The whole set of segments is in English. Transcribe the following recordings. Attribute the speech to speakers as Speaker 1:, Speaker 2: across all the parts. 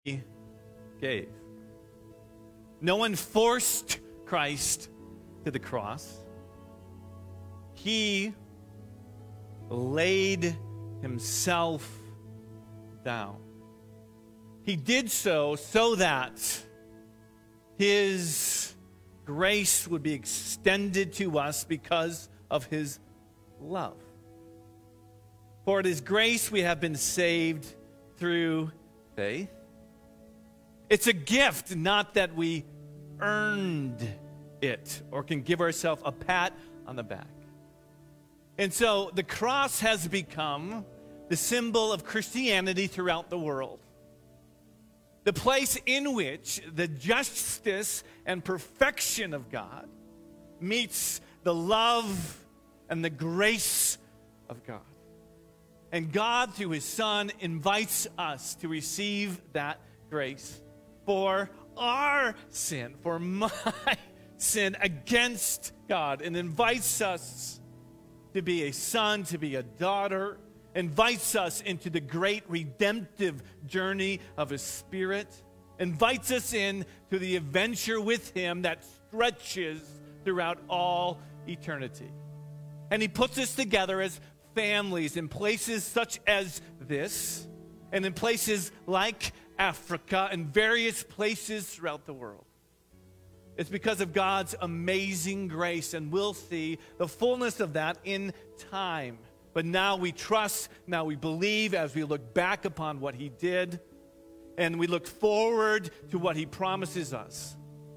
Speaker 1: He gave. No one forced Christ to the cross. He laid himself down. He did so that his grace would be extended to us because of his love. For it is grace we have been saved through faith. It's a gift, not that we earned it or can give ourselves a pat on the back. And so the cross has become the symbol of Christianity throughout the world. The place in which the justice and perfection of God meets the love and the grace of God. And God, through his Son, invites us to receive that grace for our sin, for my sin against God, and invites us to be a son, to be a daughter, invites us into the great redemptive journey of his Spirit, invites us in to the adventure with him that stretches throughout all eternity. And he puts us together as families in places such as this, and in places like Africa, and various places throughout the world. It's because of God's amazing grace, and we'll see the fullness of that in time. But now we trust, now we believe as we look back upon what he did, and we look forward to what he promises us.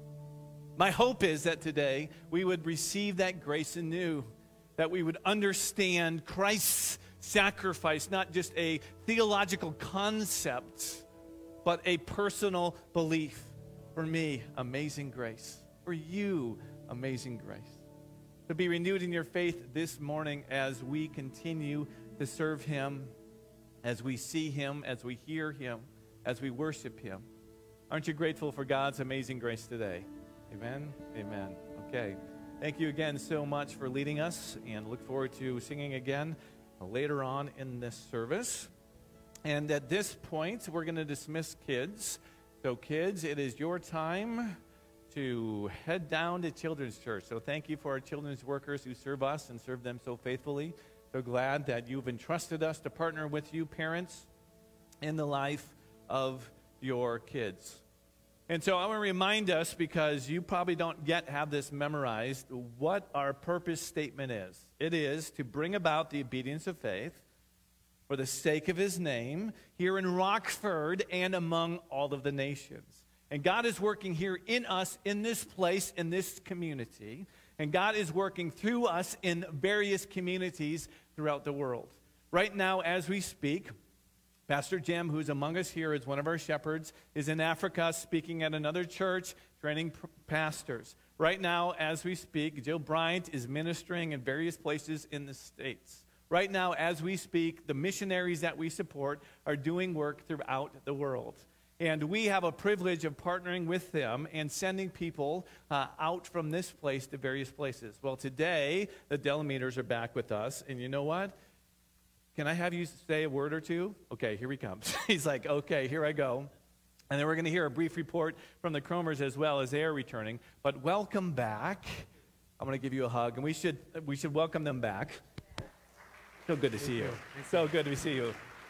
Speaker 1: My hope is that today we would receive that grace anew, that we would understand Christ's sacrifice, not just a theological concept, but a personal belief. For me, amazing grace. For you, amazing grace. To be renewed in your faith this morning as we continue to serve him, as we see him, as we hear him, as we worship him. Aren't you grateful for God's amazing grace today? Amen? Amen. Okay. Thank you again so much for leading us, and look forward to singing again later on in this service. And at this point, we're going to dismiss kids. So kids, it is your time to head down to Children's Church. So thank you for our children's workers who serve us and serve them so faithfully. So glad that you've entrusted us to partner with you, parents, in the life of your kids. And so I want to remind us, because you probably don't yet have this memorized, what our purpose statement is. It is to bring about the obedience of faith for the sake of his name here in Rockford and among all of the nations. And God is working here in us, in this place, in this community. And God is working through us in various communities throughout the world. Right now, as we speak, Pastor Jim, who's among us here as one of our shepherds, is in Africa speaking at another church, training pastors. Right now, as we speak, Jill Bryant is ministering in various places in the States. Right now, as we speak, the missionaries that we support are doing work throughout the world. And we have a privilege of partnering with them and sending people out from this place to various places. Well, today, the Delameters are back with us. And you know what? Can I have you say a word or two? Okay, here he comes. He's like, okay, here I go. And then we're going to hear a brief report from the Cromers as well as they are returning. But welcome back. I'm going to give you a hug. And we should welcome them back. So good to see you. So good to see you.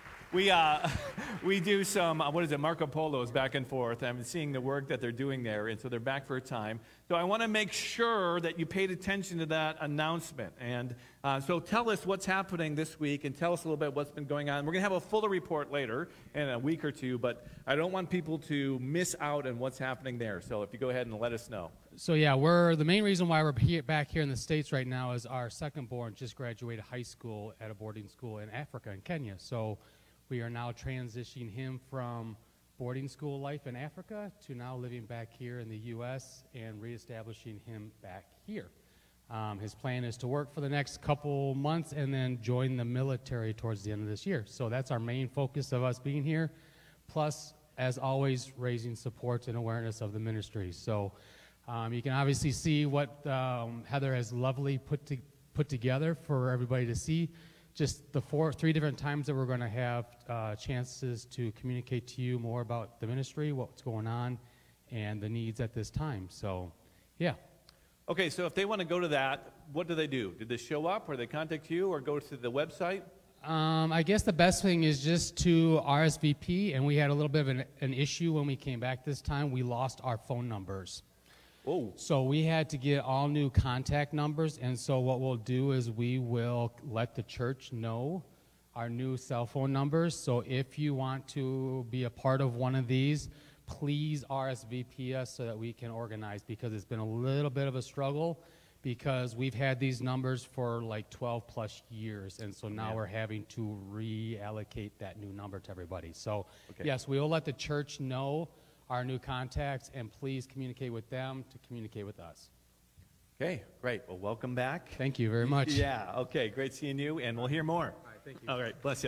Speaker 1: We do some, Marco Polos back and forth. I'm seeing the work that they're doing there, and so they're back for a time. So I want to make sure that you paid attention to that announcement. And so tell us what's happening this week, and tell us a little bit what's been going on. We're going to have a fuller report later in a week or two, but I don't want people to miss out on what's happening there. So if you go ahead and let us know.
Speaker 2: So yeah, the main reason why we're back here in the States right now is our second born just graduated high school at a boarding school in Africa, in Kenya. So we are now transitioning him from boarding school life in Africa to now living back here in the U.S. and reestablishing him back here. His plan is to work for the next couple months and then join the military towards the end of this year. So that's our main focus of us being here, plus, as always, raising support and awareness of the ministry. So you can obviously see what Heather has lovely put together for everybody to see. just the three different times that we're going to have chances to communicate to you more about the ministry, what's going on, and the needs at this time. So, yeah.
Speaker 1: Okay, so if they want to go to that, what do they do? Did they show up, or they contact you, or go to the website?
Speaker 2: I guess the best thing is just to RSVP, and we had a little bit of an issue when we came back this time. We lost our phone numbers.
Speaker 1: Oh.
Speaker 2: So we had to get all new contact numbers, and so what we'll do is we will let the church know our new cell phone numbers. So if you want to be a part of one of these, please RSVP us so that we can organize, because it's been a little bit of a struggle, because we've had these numbers for like 12 plus years, and so now we're having to reallocate that new number to everybody. So yes, we will let the church know our new contacts, and please communicate with them to communicate with us.
Speaker 1: Okay, great. Well, welcome back.
Speaker 2: Thank you very much.
Speaker 1: Yeah, okay, great seeing you, and we'll hear more.
Speaker 2: All right, thank you.
Speaker 1: All right, bless you.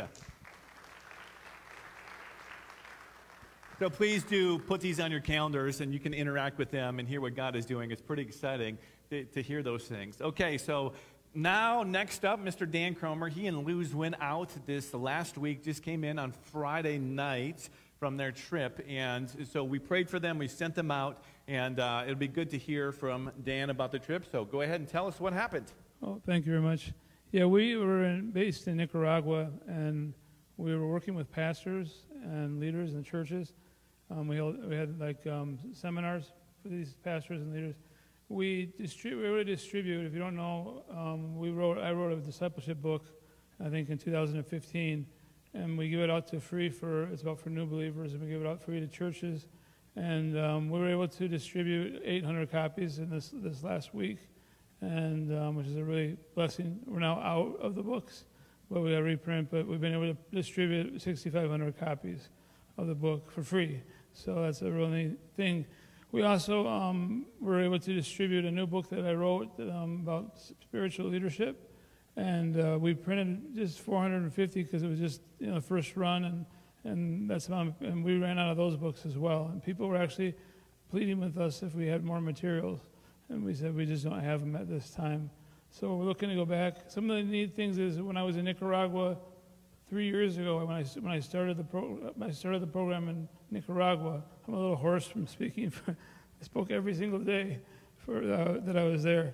Speaker 1: So please do put these on your calendars, and you can interact with them and hear what God is doing. It's pretty exciting to hear those things. Okay, so now next up, Mr. Dan Cromer. He and Luz went out this last week, just came in on Friday night from their trip, and so we prayed for them. We sent them out, and it'll be good to hear from Dan about the trip. So go ahead and tell us what happened.
Speaker 3: Oh, thank you very much. Yeah, we were based in Nicaragua, and we were working with pastors and leaders in churches. We had like seminars for these pastors and leaders. We were to distribute. If you don't know, I wrote a discipleship book, I think in 2015, and we give it out to free it's about for new believers, and we give it out free to churches. And we were able to distribute 800 copies in this last week, and which is a really blessing. We're now out of the books, but we got to reprint. But we've been able to distribute 6,500 copies of the book for free. So that's a really neat thing. We also were able to distribute a new book that I wrote about spiritual leadership, and we printed just 450 because it was just the first run, and that's and we ran out of those books as well. And people were actually pleading with us if we had more materials, and we said we just don't have them at this time. So we're looking to go back. Some of the neat things is when I was in Nicaragua 3 years ago, when I started the program in Nicaragua, I'm a little hoarse from speaking. I spoke every single day that I was there.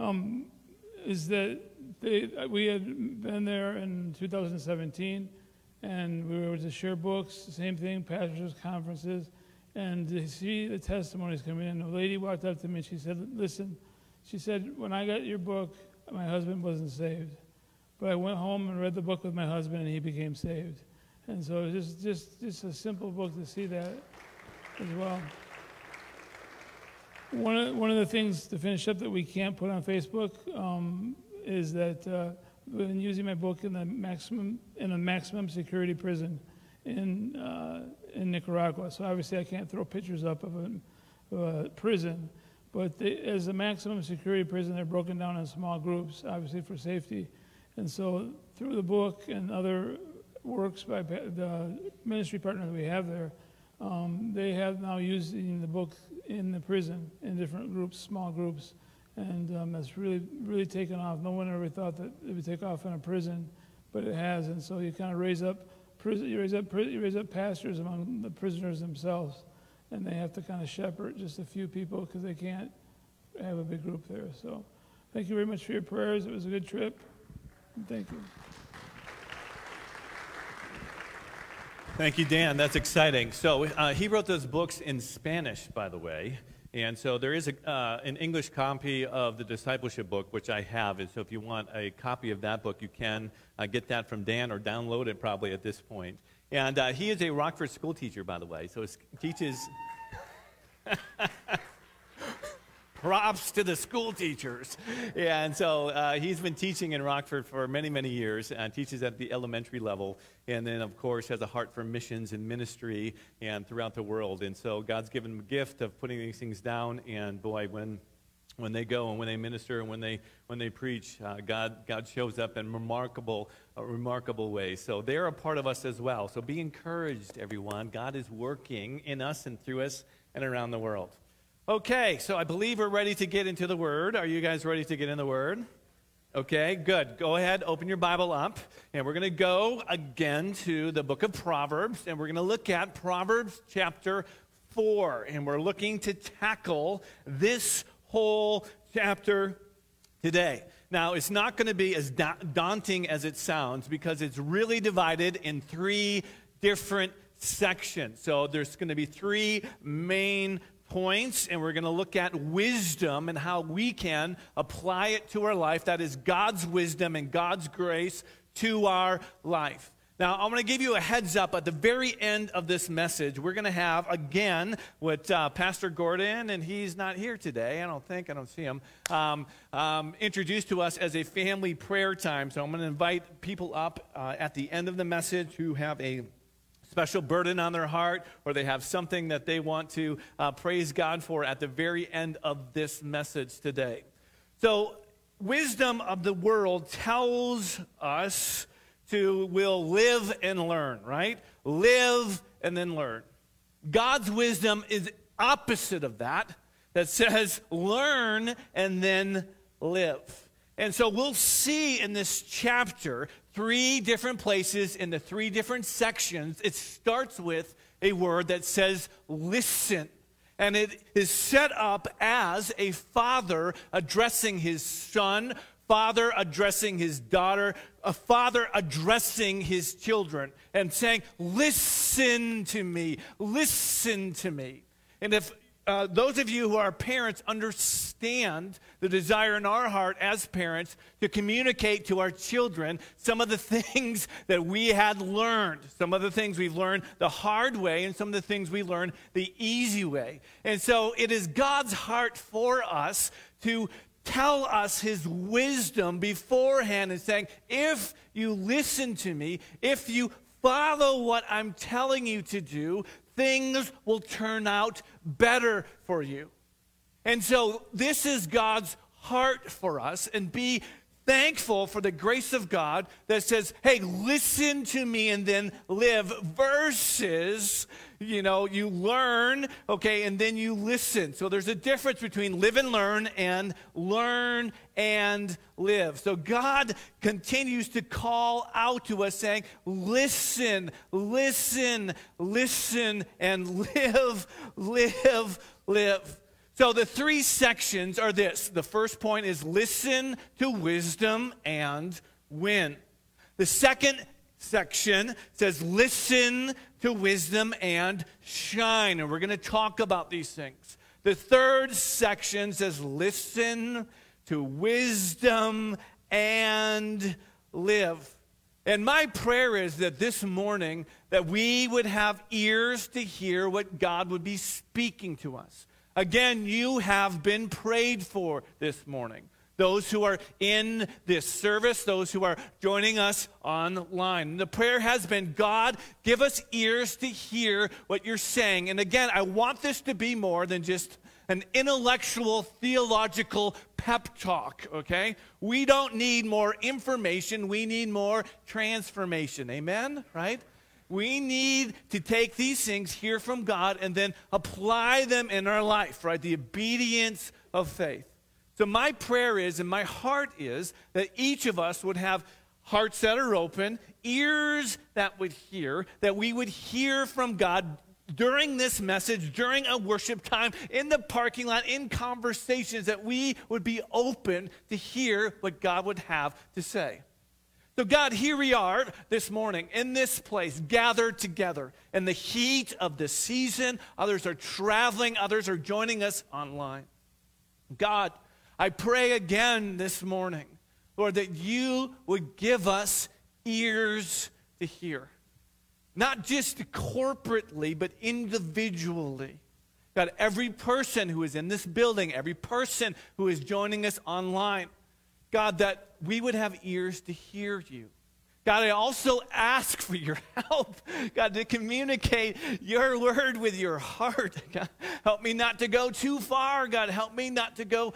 Speaker 3: Is that we had been there in 2017, and we were able to share books. Same thing, pastors' conferences, and to see the testimonies coming in. A lady walked up to me and she said, "Listen," she said, "when I got your book, my husband wasn't saved. But I went home and read the book with my husband, and he became saved." And so it was just a simple book to see that as well. One of the things to finish up that we can't put on Facebook is that we've been using my book in a maximum security prison in Nicaragua. So obviously I can't throw pictures up of a prison, but as a maximum security prison, they're broken down in small groups, obviously for safety. And so through the book and other works by the ministry partner that we have there, they have now using the book in the prison in different groups, small groups, and that's really, really taken off. No one ever thought that it would take off in a prison, but it has. And so you kind of raise up pastors among the prisoners themselves, and they have to kind of shepherd just a few people because they can't have a big group there. So thank you very much for your prayers. It was a good trip. Thank you.
Speaker 1: Thank you, Dan. That's exciting. So he wrote those books in Spanish, by the way. And so there is an English copy of the discipleship book, which I have. And so if you want a copy of that book, you can get that from Dan or download it probably at this point. And he is a Rockford school teacher, by the way. So he teaches... Props to the school teachers. And so he's been teaching in Rockford for many, many years, and teaches at the elementary level, and then, of course, has a heart for missions and ministry and throughout the world. And so God's given him a gift of putting these things down, and boy, when they go and when they minister and when they preach, God shows up in remarkable ways. So they're a part of us as well. So be encouraged, everyone. God is working in us and through us and around the world. Okay, so I believe we're ready to get into the Word. Are you guys ready to get in the Word? Okay, good. Go ahead, open your Bible up, and we're going to go again to the book of Proverbs, and we're going to look at Proverbs chapter 4, and we're looking to tackle this whole chapter today. Now, it's not going to be as daunting as it sounds because it's really divided in 3 different sections. So there's going to be 3 main points, and we're going to look at wisdom and how we can apply it to our life. That is God's wisdom and God's grace to our life. Now, I'm going to give you a heads up at the very end of this message. We're going to have, again, with Pastor Gordon, and he's not here today, I don't see him, introduced to us as a family prayer time. So I'm going to invite people up at the end of the message who have a special burden on their heart, or they have something that they want to praise God for at the very end of this message today. So, wisdom of the world tells us we'll live and learn, right? Live and then learn. God's wisdom is opposite of that says learn and then live. And so we'll see in this chapter 3 different places in the 3 different sections. It starts with a word that says listen. And it is set up as a father addressing his son, father addressing his daughter, a father addressing his children and saying, listen to me, listen to me. And if those of you who are parents understand the desire in our heart as parents to communicate to our children some of the things that we had learned, some of the things we've learned the hard way, and some of the things we learned the easy way. And so it is God's heart for us to tell us his wisdom beforehand and saying, if you listen to me, if you follow what I'm telling you to do, things will turn out better for you. And so this is God's heart for us, and be thankful for the grace of God that says, hey, listen to me and then live, versus, you learn, okay, and then you listen. So there's a difference between live and learn and live. So God continues to call out to us saying, listen, listen, listen, and live. So the 3 sections are this. The first point is listen to wisdom and win. The second section says listen to wisdom and shine. And we're going to talk about these things. The third section says listen to wisdom and live. And my prayer is that this morning that we would have ears to hear what God would be speaking to us. Again, you have been prayed for this morning. Those who are in this service, those who are joining us online. The prayer has been, God, give us ears to hear what you're saying. And again, I want this to be more than just an intellectual, theological pep talk, okay? We don't need more information. We need more transformation. Amen? Right? We need to take these things, hear from God, and then apply them in our life, right? The obedience of faith. So my prayer is, and my heart is, that each of us would have hearts that are open, ears that would hear, that we would hear from God during this message, during a worship time, in the parking lot, in conversations, that we would be open to hear what God would have to say. So God, here we are this morning in this place, gathered together in the heat of the season. Others are traveling, others are joining us online. God, I pray again this morning, Lord, that you would give us ears to hear. Not just corporately, but individually. God, every person who is in this building, every person who is joining us online, God, that we would have ears to hear you. God, I also ask for your help, God, to communicate your word with your heart. God, help me not to go too far. God, help me not to go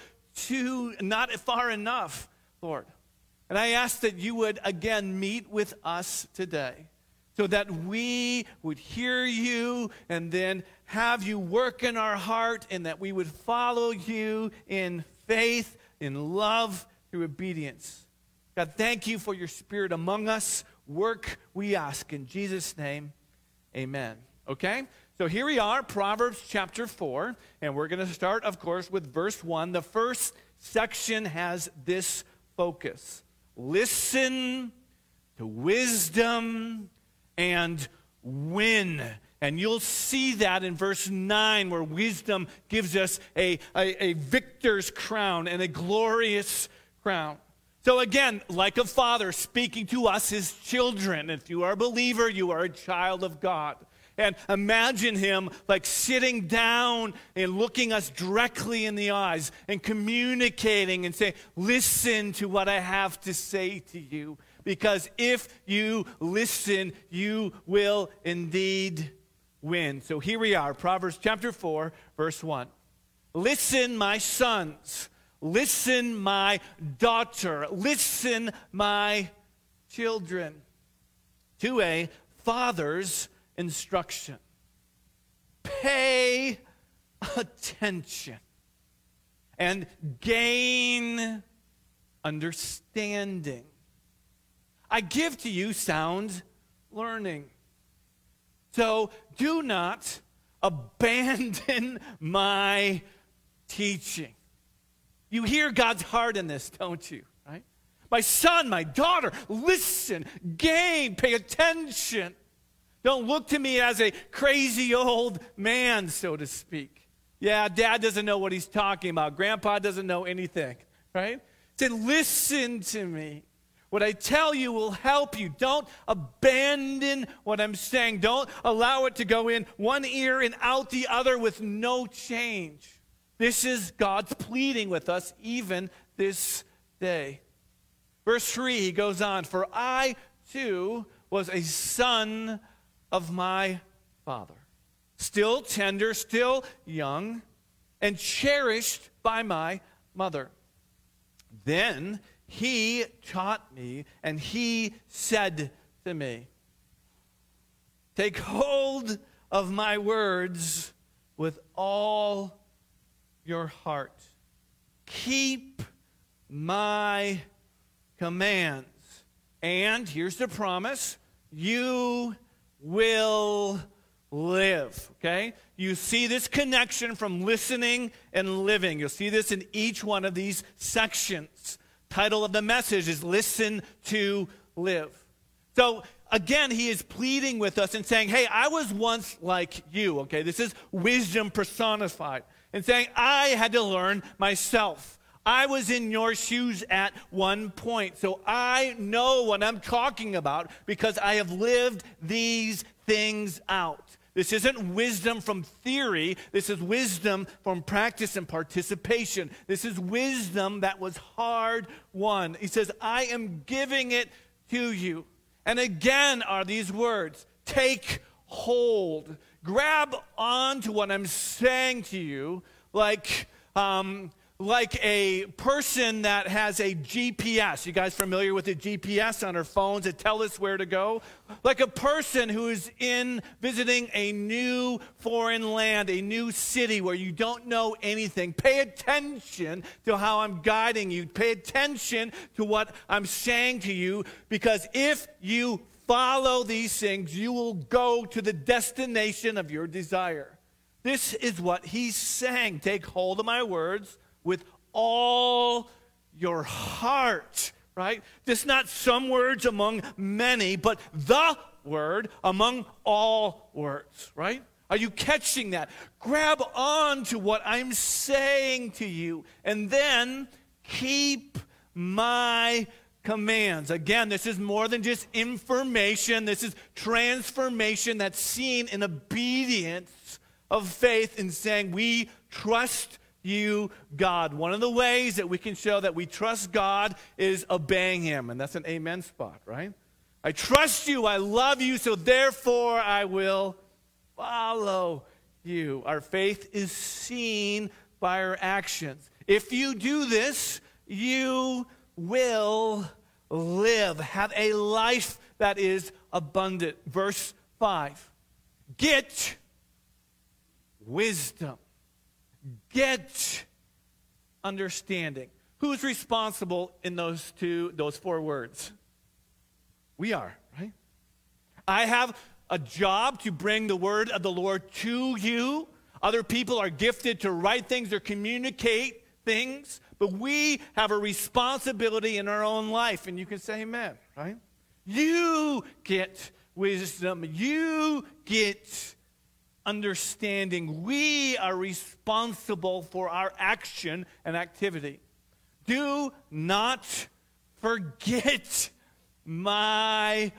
Speaker 1: not far enough, Lord. And I ask that you would, again, meet with us today so that we would hear you and then have you work in our heart, and that we would follow you in faith, in love, through obedience. God, thank you for your Spirit among us. Work, we ask. In Jesus' name, amen. Okay? So here we are, Proverbs chapter 4, and we're going to start, of course, with verse 1. The first section has this focus. Listen to wisdom and win. And you'll see that in verse 9, where wisdom gives us a victor's crown and a glorious crown. So again, like a father speaking to us, his children. If you are a believer, you are a child of God. And imagine him like sitting down and looking us directly in the eyes and communicating and saying, listen to what I have to say to you. Because if you listen, you will indeed win. So here we are, Proverbs chapter 4, verse 1. Listen, my sons. Listen, my daughter. Listen, my children, to a father's instruction. Pay attention and gain understanding. I give to you sound learning. So do not abandon my teaching. You hear God's heart in this, don't you? Right? My son, my daughter, listen, gain, pay attention. Don't look to me as a crazy old man, so to speak. Yeah, dad doesn't know what he's talking about. Grandpa doesn't know anything, right? Say, listen to me. What I tell you will help you. Don't abandon what I'm saying. Don't allow it to go in one ear and out the other with no change. This is God's pleading with us even this day. Verse 3, he goes on, for I too was a son of my father, still tender, still young, and cherished by my mother. Then he taught me, and he said to me, take hold of my words with all your heart. Keep my commands. And here's the promise, you will live. Okay? You see this connection from listening and living. You'll see this in each one of these sections. Title of the message is Listen to Live. So again, he is pleading with us and saying, hey, I was once like you. Okay? This is wisdom personified. And saying, I had to learn myself. I was in your shoes at one point. So I know what I'm talking about because I have lived these things out. This isn't wisdom from theory. This is wisdom from practice and participation. This is wisdom that was hard won. He says, I am giving it to you. And again are these words, take hold. Grab on to what I'm saying to you like a person that has a GPS. You guys familiar with the GPS on our phones that tell us where to go? Like a person who is visiting a new foreign land, a new city where you don't know anything. Pay attention to how I'm guiding you. Pay attention to what I'm saying to you, because if you follow these things, you will go to the destination of your desire. This is what he's saying. Take hold of my words with all your heart, right? Just not some words among many, but the word among all words, right? Are you catching that? Grab on to what I'm saying to you, and then keep my commands. Again, this is more than just information. This is transformation that's seen in obedience of faith in saying, we trust you, God. One of the ways that we can show that we trust God is obeying him. And that's an amen spot, right? I trust you, I love you, so therefore I will follow you. Our faith is seen by our actions. If you do this, you will live, have a life that is abundant. Verse 5, get wisdom. Get understanding. Who's responsible in those 4 words? We are, right? I have a job to bring the word of the Lord to you. Other people are gifted to write things or communicate things, but we have a responsibility in our own life, and you can say amen, right? You get wisdom. You get understanding. We are responsible for our action and activity. Do not forget my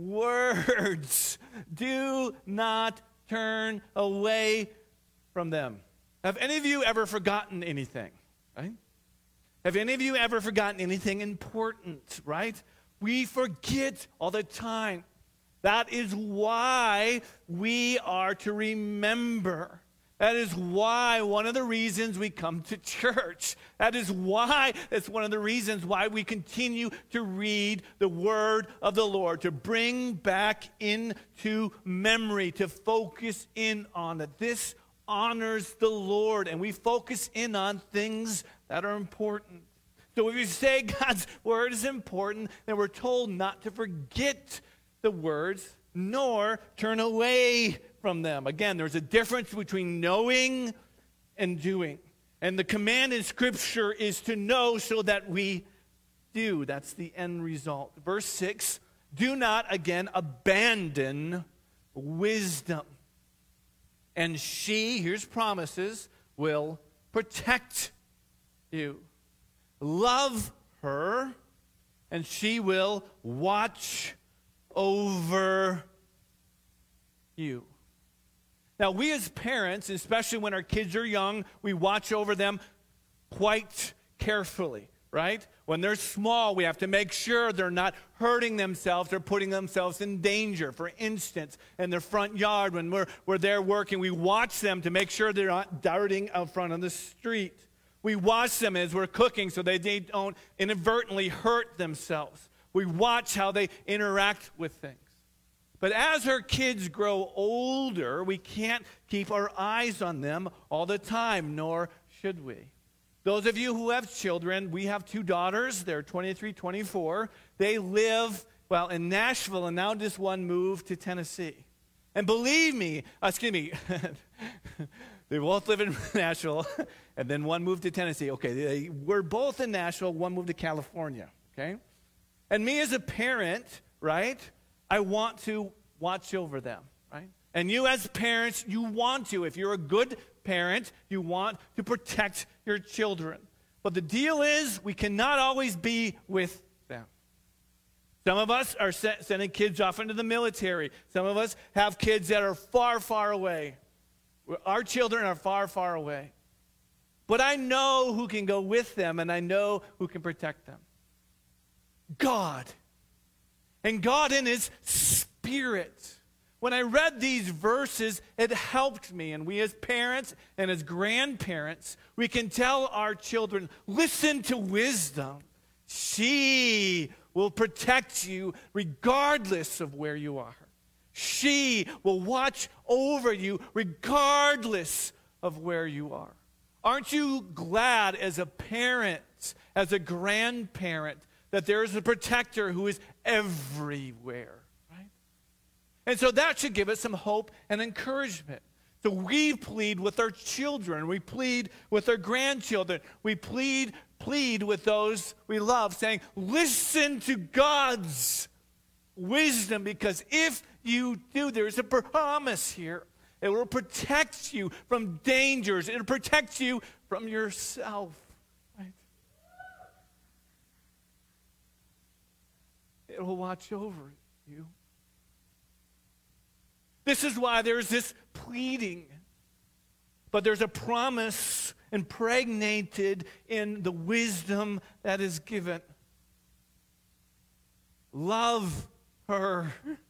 Speaker 1: words. Do not turn away from them. Have any of you ever forgotten anything? Right? Have any of you ever forgotten anything important? Right? We forget all the time. That is why we are to remember. That is why one of the reasons we come to church. That is why, it's one of the reasons why we continue to read the word of the Lord, to bring back into memory, to focus in on it. This honors the Lord, and we focus in on things that are important. So if you say God's word is important, then we're told not to forget the words, nor turn away from them. Again, there's a difference between knowing and doing. And the command in Scripture is to know so that we do. That's the end result. Verse 6, do not again abandon wisdom. And she, here's promises, will protect you. Love her, and she will watch over you. Now, we as parents, especially when our kids are young, we watch over them quite carefully, right? When they're small, we have to make sure they're not hurting themselves or putting themselves in danger. For instance, in their front yard, when we're there working, we watch them to make sure they're not darting out front on the street. We watch them as we're cooking so they don't inadvertently hurt themselves. We watch how they interact with things. But as our kids grow older, we can't keep our eyes on them all the time, nor should we. Those of you who have children, we have 2 daughters. They're 23, 24. They live, in Nashville, and now just one moved to Tennessee. And believe me, they both live in Nashville, and then one moved to Tennessee. Okay, they were both in Nashville, one moved to California, okay? And me as a parent, right, I want to watch over them, right? And you as parents, you want to. If you're a good parent, you want to protect your children. But the deal is, we cannot always be with them. Some of us are sending kids off into the military. Some of us have kids that are far, far away. Our children are far, far away. But I know who can go with them, and I know who can protect them. God. And God in His Spirit. When I read these verses, it helped me. And we as parents and as grandparents, we can tell our children, listen to wisdom. She will protect you regardless of where you are. She will watch over you regardless of where you are. Aren't you glad as a parent, as a grandparent, that there is a protector who is everywhere, right? And so that should give us some hope and encouragement. So we plead with our children. We plead with our grandchildren. We plead with those we love, saying, listen to God's wisdom, because if you do, there's a promise here. It will protect you from dangers. It will protect you from yourself. Right? It will watch over you. This is why there's this pleading. But there's a promise impregnated in the wisdom that is given. Love her,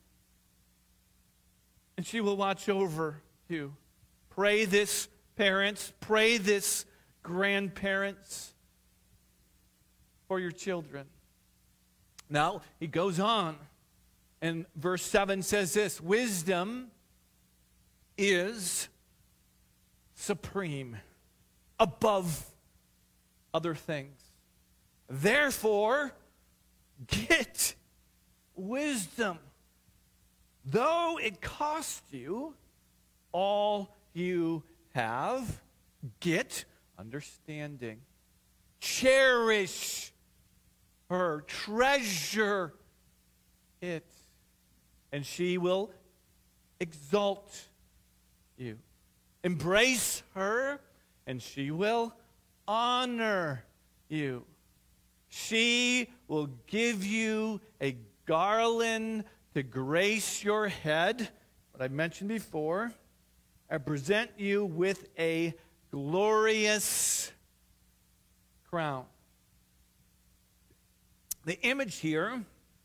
Speaker 1: and she will watch over you. Pray this, parents. Pray this, grandparents, for your children. Now, he goes on, and verse 7 says this, wisdom is supreme, above other things. Therefore, get wisdom, though it cost you all you have. Get understanding. Cherish her, treasure it, and she will exalt you. Embrace her, and she will honor you. She will give you a garland to grace your head, what I mentioned before, and present you with a glorious crown. The image here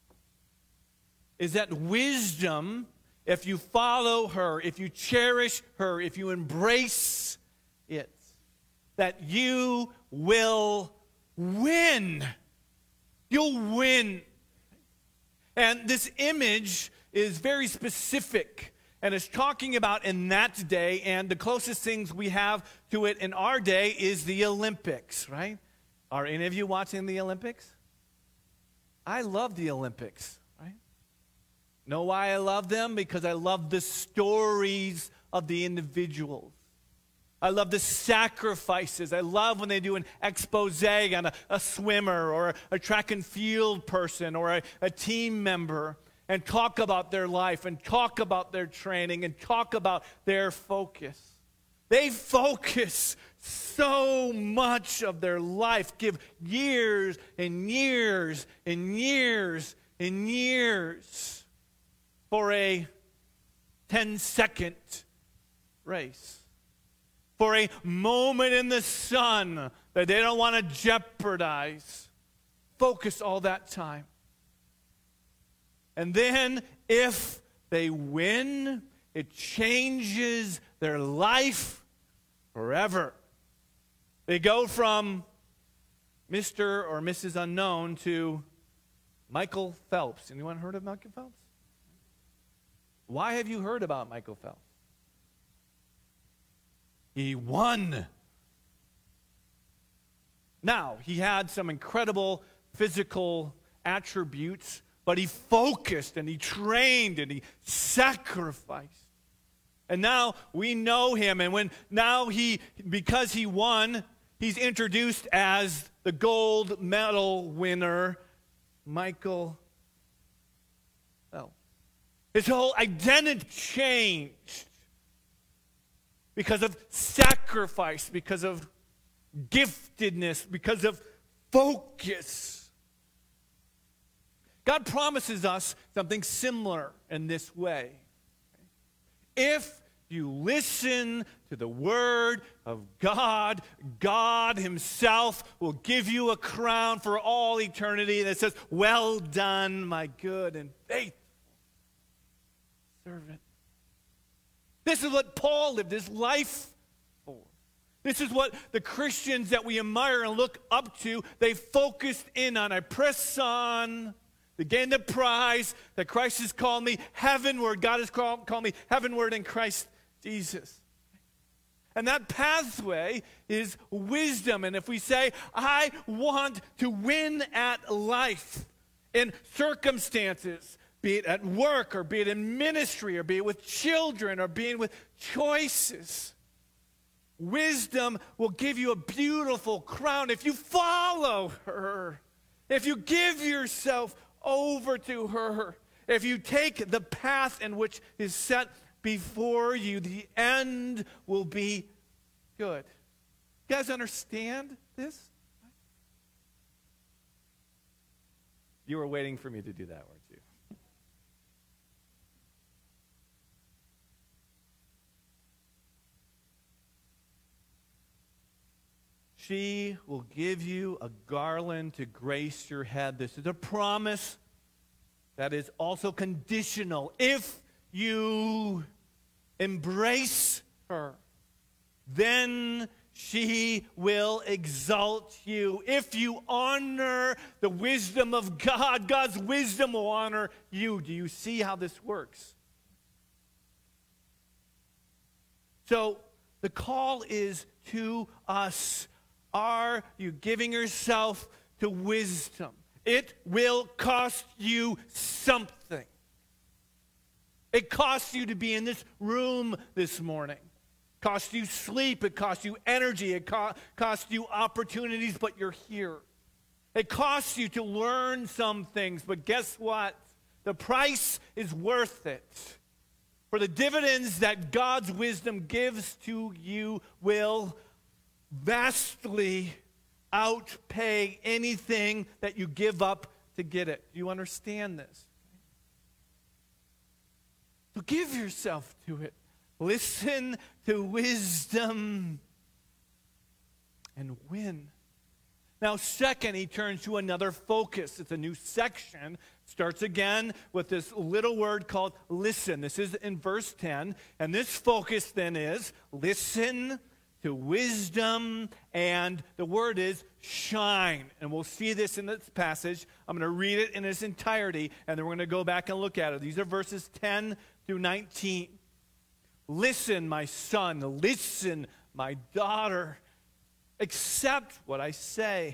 Speaker 1: is that wisdom, if you follow her, if you cherish her, if you embrace it, that you will win. You'll win. And this image is very specific, and it's talking about in that day, and the closest things we have to it in our day is the Olympics, right? Are any of you watching the Olympics? I love the Olympics, right? Know why I love them? Because I love the stories of the individuals. I love the sacrifices. I love when they do an expose on a swimmer or a track and field person or a team member and talk about their life and talk about their training and talk about their focus. They focus so much of their life, give years and years and years and years for a 10-second race. For a moment in the sun that they don't want to jeopardize. Focus all that time. And then if they win, it changes their life forever. They go from Mr. or Mrs. Unknown to Michael Phelps. Anyone heard of Michael Phelps? Why have you heard about Michael Phelps? He won. Now, he had some incredible physical attributes, but he focused and he trained and he sacrificed. And now we know him, and because he won, he's introduced as the gold medal winner, Michael Phelps. His whole identity changed because of sacrifice, because of giftedness, because of focus. God promises us something similar in this way. If you listen to the word of God, God himself will give you a crown for all eternity that says, "Well done, my good and faithful servant." This is what Paul lived his life for. This is what the Christians that we admire and look up to, they focused in on. I press on to gain the prize that Christ has called me heavenward. God has called me heavenward in Christ Jesus. And that pathway is wisdom. And if we say, I want to win at life in circumstances, be it at work or be it in ministry or be it with children or being with choices, wisdom will give you a beautiful crown if you follow her, if you give yourself over to her, if you take the path in which is set before you, the end will be good. You guys understand this? You were waiting for me to do that, weren't you? She will give you a garland to grace your head. This is a promise that is also conditional. If you embrace her, then she will exalt you. If you honor the wisdom of God, God's wisdom will honor you. Do you see how this works? So the call is to us. Are you giving yourself to wisdom, it will cost you something. It costs you to be in this room this morning. It costs you sleep. It costs you energy. It costs you opportunities, but you're here. It costs you to learn some things, but guess what? The price is worth it. For the dividends that God's wisdom gives to you will vastly outpay anything that you give up to get it. Do you understand this? So give yourself to it. Listen to wisdom and win. Now, second, he turns to another focus. It's a new section. Starts again with this little word called listen. This is in verse 10. And this focus then is listen to wisdom, and the word is shine. And we'll see this in this passage. I'm going to read it in its entirety, and then we're going to go back and look at it. These are verses 10 through 19. Listen, my son. Listen, my daughter. Accept what I say,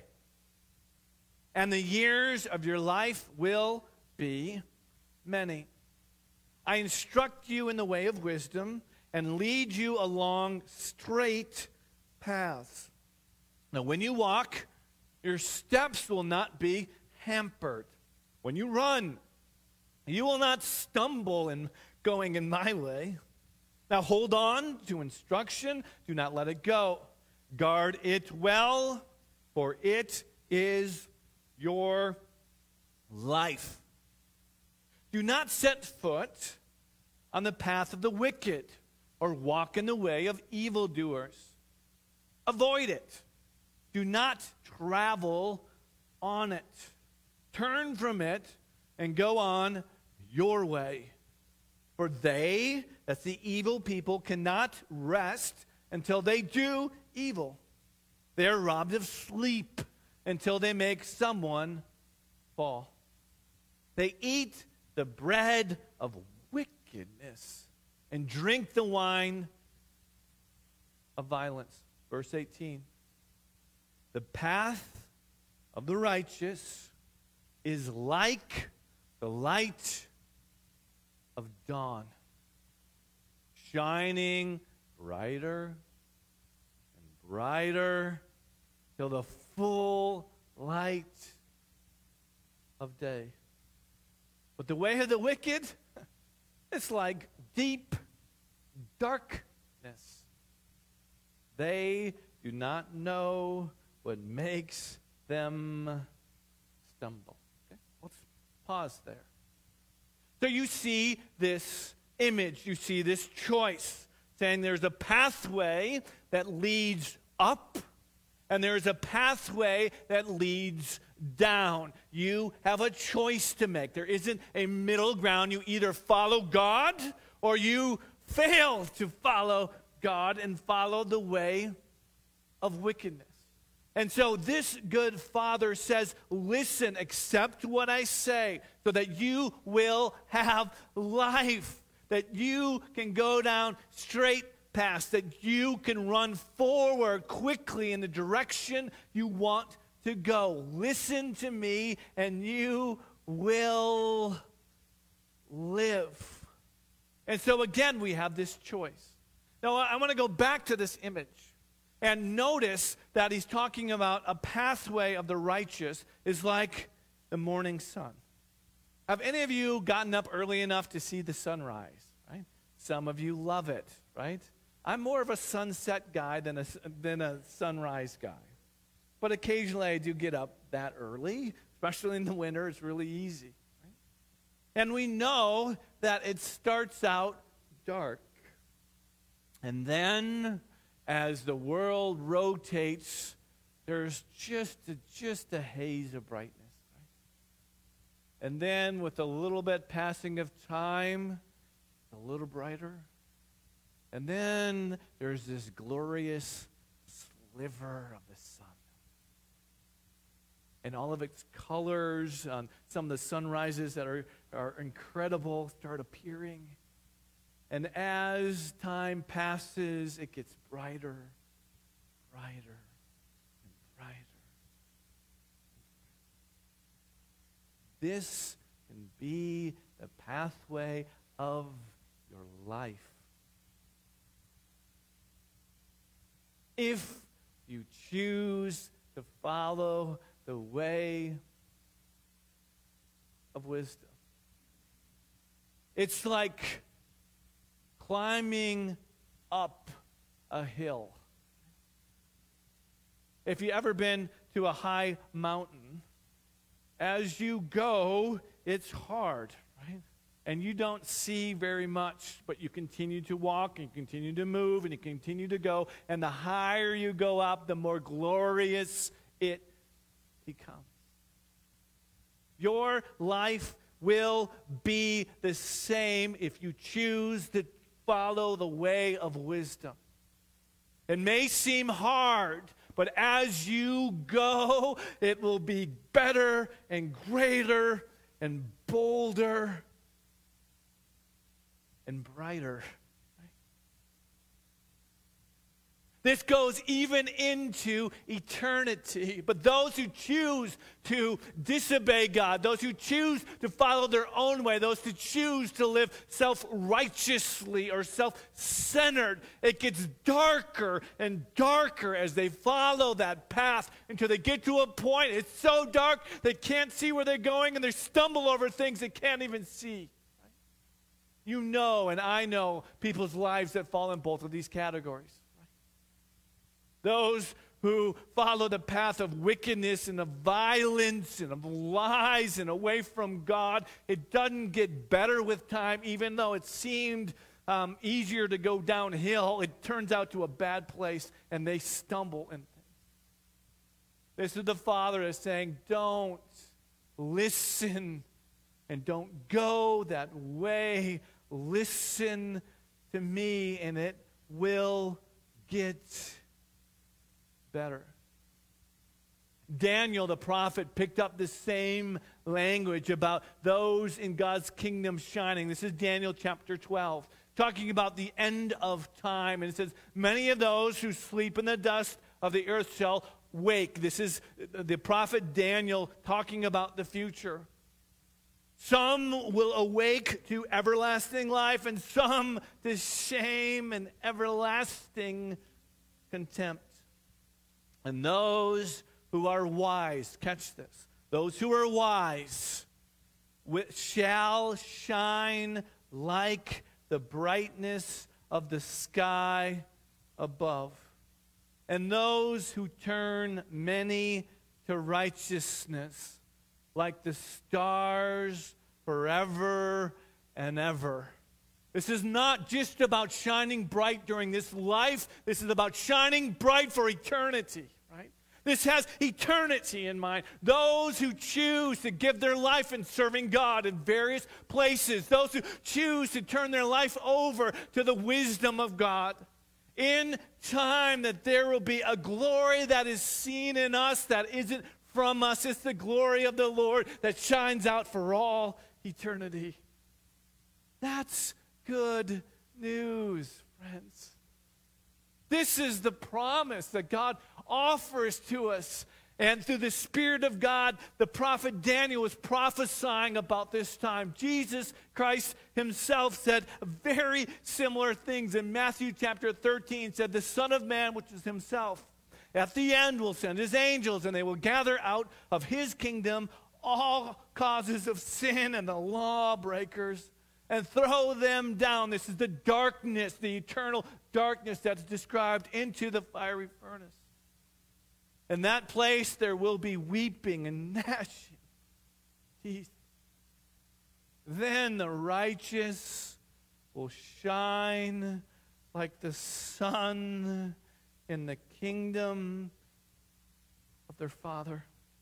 Speaker 1: and the years of your life will be many. I instruct you in the way of wisdom and lead you along straight paths. Now, when you walk, your steps will not be hampered. When you run, you will not stumble in going in my way. Now, hold on to instruction. Do not let it go. Guard it well, for it is your life. Do not set foot on the path of the wicked or walk in the way of evildoers. Avoid it. Do not travel on it. Turn from it and go on your way. For they, that's the evil people, cannot rest until they do evil. They are robbed of sleep until they make someone fall. They eat the bread of wickedness and drink the wine of violence. Verse 18. The path of the righteous is like the light of dawn, shining brighter and brighter till the full light of day. But the way of the wicked, it's like deep darkness. They do not know what makes them stumble. Okay? Let's pause there. So you see this image, you see this choice, saying there's a pathway that leads up, and there's a pathway that leads down. You have a choice to make. There isn't a middle ground. You either follow God or you fail to follow God and follow the way of wickedness. And so this good father says, listen, accept what I say so that you will have life, that you can go down straight past, that you can run forward quickly in the direction you want to go. Listen to me and you will live. And so again, we have this choice. Now, I want to go back to this image and notice that he's talking about a pathway of the righteous is like the morning sun. Have any of you gotten up early enough to see the sunrise? Right? Some of you love it, right? I'm more of a sunset guy than a sunrise guy. But occasionally I do get up that early, especially in the winter. It's really easy. Right? And we know that it starts out dark. And then as the world rotates, there's just a haze of brightness. Right? And then with a little bit passing of time, a little brighter. And then there's this glorious sliver of the sun. And all of its colors, some of the sunrises that are incredible start appearing. And as time passes, it gets brighter, brighter, and brighter, this can be the pathway of your life. If you choose to follow the way of wisdom. It's like climbing up a hill. If you've ever been to a high mountain, as you go, it's hard, right? And you don't see very much, but you continue to walk, and you continue to move, and you continue to go. And the higher you go up, the more glorious it becomes. Your life will be the same if you choose to follow the way of wisdom. It may seem hard, but as you go, it will be better and greater and bolder and brighter. This goes even into eternity. But those who choose to disobey God, those who choose to follow their own way, those who choose to live self-righteously or self-centered, it gets darker and darker as they follow that path until they get to a point. It's so dark they can't see where they're going, and they stumble over things they can't even see. You know, and I know people's lives that fall in both of these categories. Those who follow the path of wickedness and of violence and of lies and away from God, it doesn't get better with time. Even though it seemed easier to go downhill, it turns out to a bad place, and they stumble. And this is the Father is saying, don't listen and don't go that way. Listen to me, and it will get better. Daniel the prophet picked up the same language about those in God's kingdom shining. This is Daniel chapter 12, talking about the end of time. And it says, many of those who sleep in the dust of the earth shall wake. This is the prophet Daniel talking about the future. Some will awake to everlasting life, and some to shame and everlasting contempt. And those who are wise, catch this, those who are wise shall shine like the brightness of the sky above. And those who turn many to righteousness like the stars forever and ever. This is not just about shining bright during this life. This is about shining bright for eternity, right? This has eternity in mind. Those who choose to give their life in serving God in various places, those who choose to turn their life over to the wisdom of God, in time that there will be a glory that is seen in us that isn't from us. It's the glory of the Lord that shines out for all eternity. That's good news, friends. This is the promise that God offers to us. And through the Spirit of God, the prophet Daniel was prophesying about this time. Jesus Christ himself said very similar things. In Matthew chapter 13, said, the Son of Man, which is himself, at the end will send his angels, and they will gather out of his kingdom all causes of sin and the lawbreakers, and throw them down. This is the darkness, the eternal darkness that's described, into the fiery furnace. In that place there will be weeping and gnashing teeth. Then the righteous will shine like the sun in the kingdom of their Father.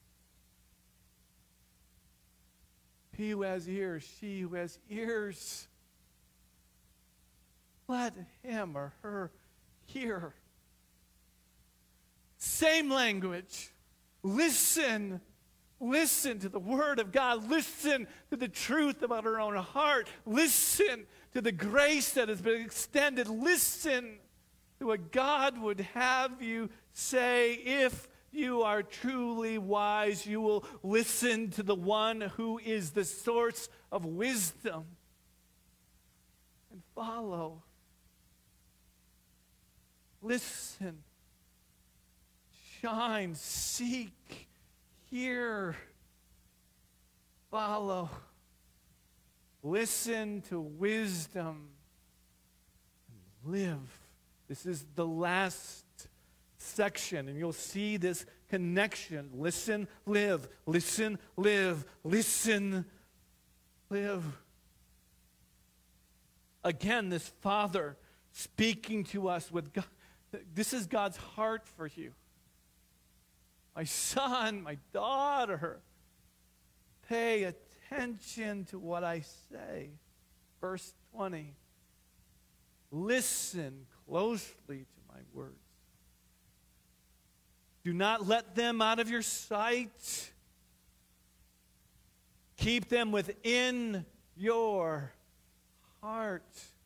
Speaker 1: He who has ears, she who has ears, let him or her hear. Same language. Listen. Listen to the Word of God. Listen to the truth about our own heart. Listen to the grace that has been extended. Listen to what God would have you say if you are truly wise, you will listen to the one who is the source of wisdom and follow. Listen, shine, seek, hear, follow. Listen to wisdom and live. This is the last section, and you'll see this connection. Listen, live. Listen, live. Listen, live. Again, this Father speaking to us with God. This is God's heart for you. My son, my daughter, pay attention to what I say. Verse 20. Listen closely to my words. Do not let them out of your sight. Keep them within your heart.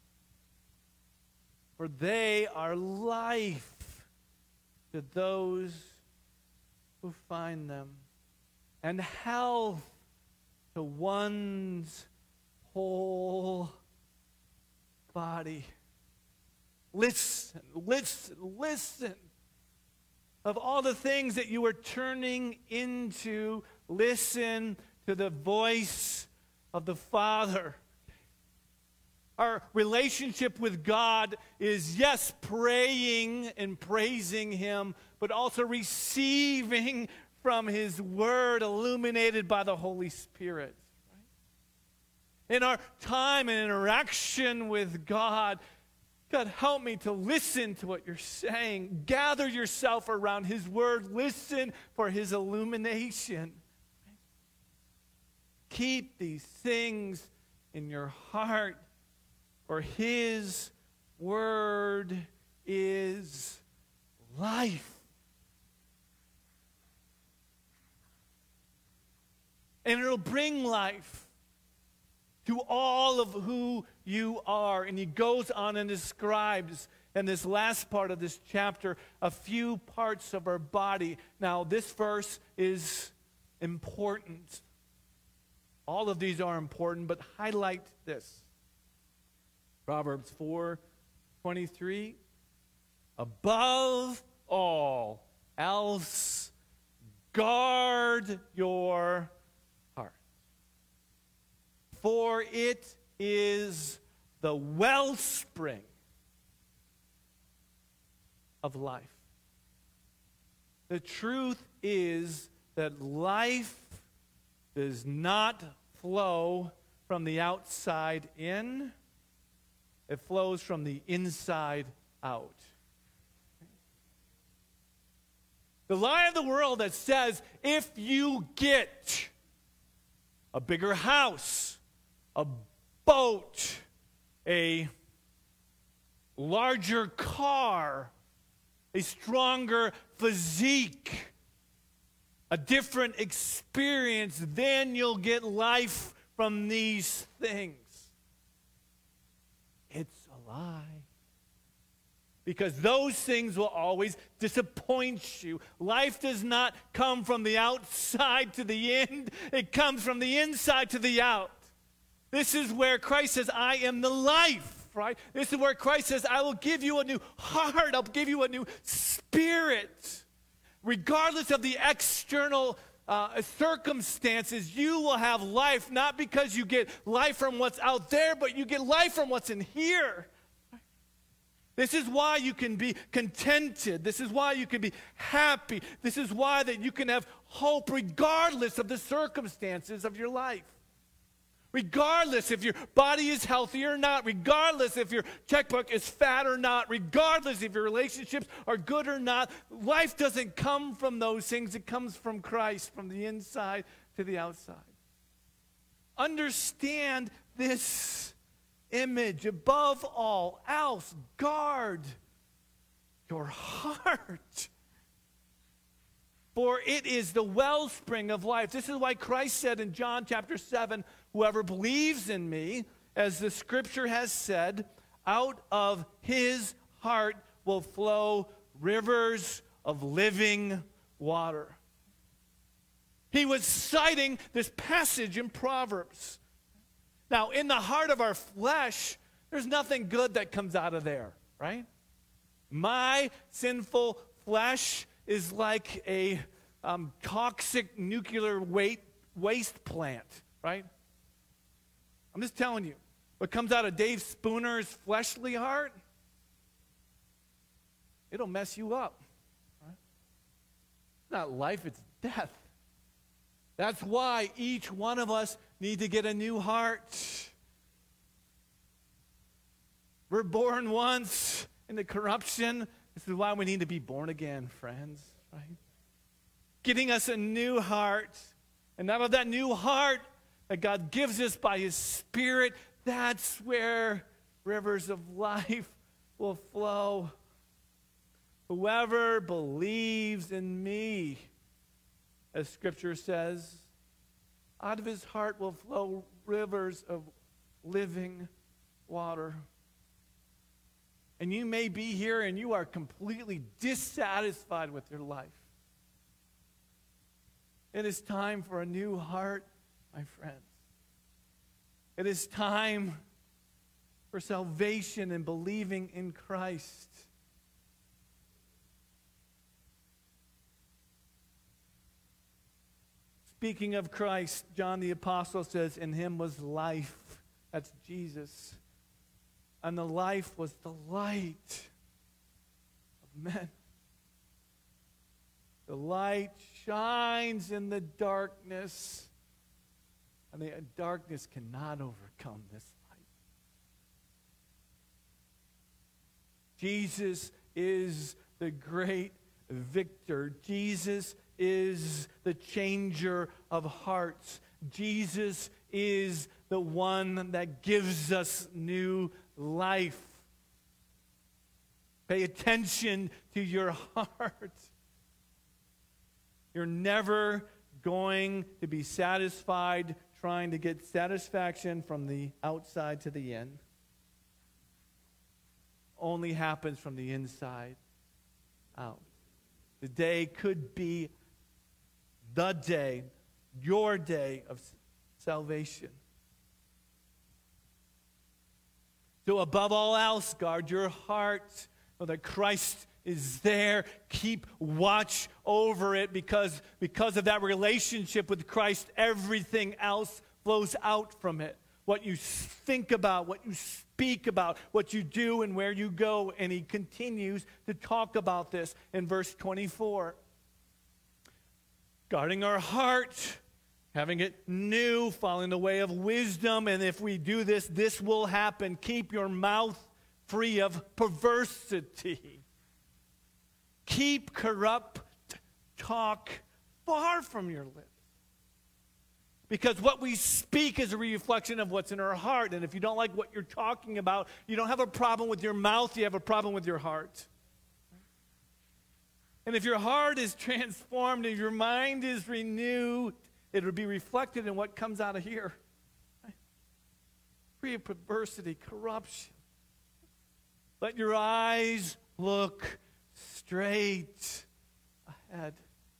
Speaker 1: For they are life to those who find them, and health to one's whole body. Listen, listen, listen. Of all the things that you are turning into, listen to the voice of the Father. Our relationship with God is, yes, praying and praising Him, but also receiving from His Word illuminated by the Holy Spirit. In our time and interaction with God, God, help me to listen to what you're saying. Gather yourself around His Word. Listen for His illumination. Keep these things in your heart, for His Word is life. And it'll bring life to all of who you are. And he goes on and describes in this last part of this chapter a few parts of our body. Now, this verse is important. All of these are important, but highlight this. Proverbs 4:23. Above all else, guard your heart, for it is the wellspring of life. The truth is that life does not flow from the outside in. It flows from the inside out. The lie of the world that says if you get a bigger house, a boat, a larger car, a stronger physique, a different experience, then you'll get life from these things. It's a lie. Because those things will always disappoint you. Life does not come from the outside to the in. It comes from the inside to the out. This is where Christ says, I am the life, right? This is where Christ says, I will give you a new heart. I'll give you a new spirit. Regardless of the external circumstances, you will have life, not because you get life from what's out there, but you get life from what's in here. This is why you can be contented. This is why you can be happy. This is why that you can have hope regardless of the circumstances of your life. Regardless if your body is healthy or not, regardless if your checkbook is fat or not, regardless if your relationships are good or not, life doesn't come from those things. It comes from Christ, from the inside to the outside. Understand this image. Above all else, guard your heart, for it is the wellspring of life. This is why Christ said in John chapter 7, whoever believes in me, as the scripture has said, out of his heart will flow rivers of living water. He was citing this passage in Proverbs. Now, in the heart of our flesh, there's nothing good that comes out of there, right? My sinful flesh is like a toxic nuclear waste plant, right? I'm just telling you, what comes out of Dave Spooner's fleshly heart, it'll mess you up. Right? It's not life, it's death. That's why each one of us need to get a new heart. We're born once into corruption. This is why we need to be born again, friends, right? Getting us a new heart. And out of that new heart that God gives us by His Spirit, that's where rivers of life will flow. Whoever believes in me, as Scripture says, out of his heart will flow rivers of living water. And you may be here and you are completely dissatisfied with your life. It is time for a new heart, my friends. It is time for salvation and believing in Christ. Speaking of Christ, John the Apostle says, in him was life. That's Jesus. And the life was the light of men. The light shines in the darkness, and the darkness cannot overcome this light. Jesus is the great victor. Jesus is the changer of hearts. Jesus is the one that gives us new life. Pay attention to your heart. You're never going to be satisfied trying to get satisfaction from the outside to the in. Only happens from the inside out. The day could be the day, your day of salvation. So above all else, guard your heart. Know that Christ is there. Keep watch over it because of that relationship with Christ, everything else flows out from it. What you think about, what you speak about, what you do and where you go. And he continues to talk about this in verse 24. Guarding our heart, having it new, following the way of wisdom. And if we do this, this will happen. Keep your mouth free of perversity. Keep corrupt talk far from your lips. Because what we speak is a reflection of what's in our heart. And if you don't like what you're talking about, you don't have a problem with your mouth, you have a problem with your heart. And if your heart is transformed and your mind is renewed, it will be reflected in what comes out of here. Free of perversity, corruption. Let your eyes look straight ahead.